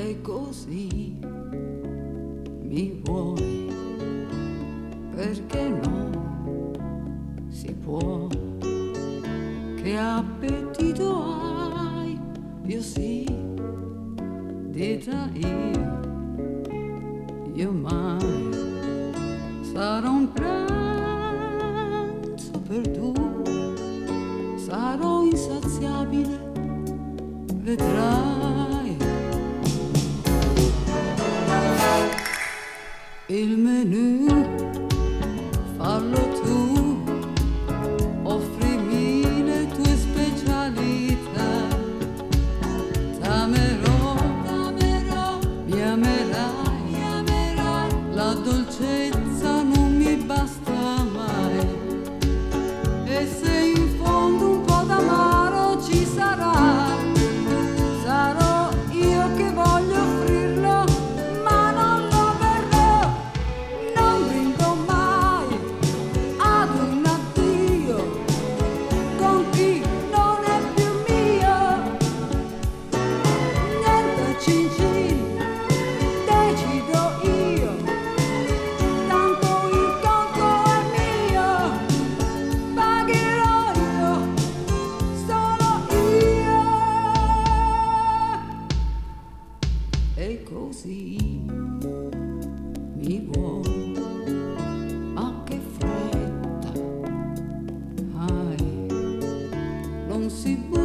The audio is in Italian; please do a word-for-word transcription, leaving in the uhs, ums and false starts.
E così mi vuoi, perché no, si può. Che appetito hai? Io sì, dita io, io mai sarò un pranzo per due, sarò insaziabile, vedrai. Il menù fallo tu, offrimi le tue specialità. T'amerò, t'amerò, mi amerai, mi amerai. La dolcezza non mi basta mai. E se in fondo un po' d'amaro ci sarà, sarò io che voglio offrirlo, ma non lo berrò. Non brindo mai ad un addio con chi non è più mio. Niente cin cin, decido io, tanto il conto è mio. Pagherò io, solo io. E così mi vuoi, ma che fretta hai, non si può.